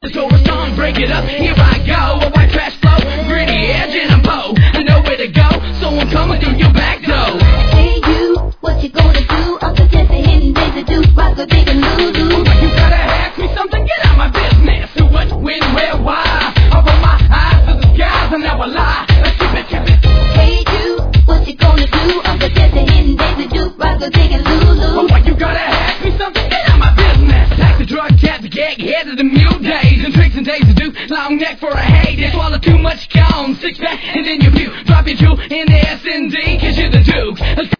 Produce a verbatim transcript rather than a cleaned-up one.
So a song, break it up, here I go. A white trash flow, gritty edge and a bow. I know where to go, so I'm coming through your back door. Hey you, what you gonna do? Uncle Jesse hitting days to do, rock a big and Lulu. You gotta ask me something, get out my business. Who, what, when, where, why? I roll my eyes to the skies and now I lie. Let's keep it, keep it. Hey you, what you gonna do? Uncle Jesse hitting days to do, rock a big and Lulu. Oh, what, you gotta ask me something, get out my business. Like the drug cat, the gag, head of the mule days. And tricks and days to do, long neck for a hay. They swallow too much gum, six pack, and then you view. Drop your jewel in the S and D, cause you're the Duke.